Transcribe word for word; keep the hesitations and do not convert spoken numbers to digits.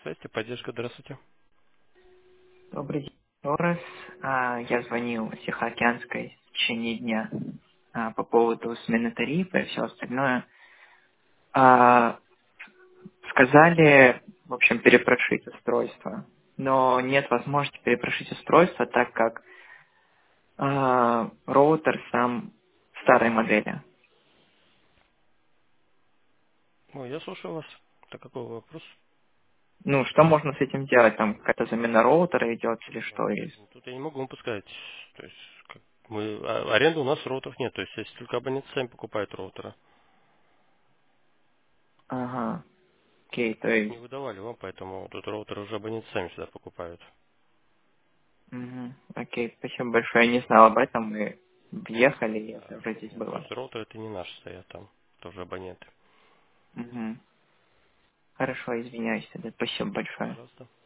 Связь, поддержка, здравствуйте. Добрый день еще раз. А, Я звонил с Тихоокеанской в течение дня а, по поводу смены тарифа и все остальное. А, Сказали, в общем, перепрошить устройство. Но нет возможности перепрошить устройство, так как а, роутер сам старой модели. Ой, я слушаю вас. Это какой вопрос? Ну, что можно с этим делать? Там какая-то замена роутера идет или Ну, что? то И- есть, ну, тут я не могу вам подсказать. То есть, как мы, а- аренда у нас роутеров нет. То есть, если только абоненты сами покупают роутера. Ага, окей, то Мы их не есть... выдавали вам, поэтому тут роутеры уже абоненты сами сюда покупают. Мгм, окей, спасибо большое. Я не знал об этом. Мы въехали, и Да. это уже здесь Нет, то было. есть роутеры это не наши стоят там. Тоже абоненты. Мгм. Хорошо, извиняюсь тогда. Спасибо большое. Пожалуйста.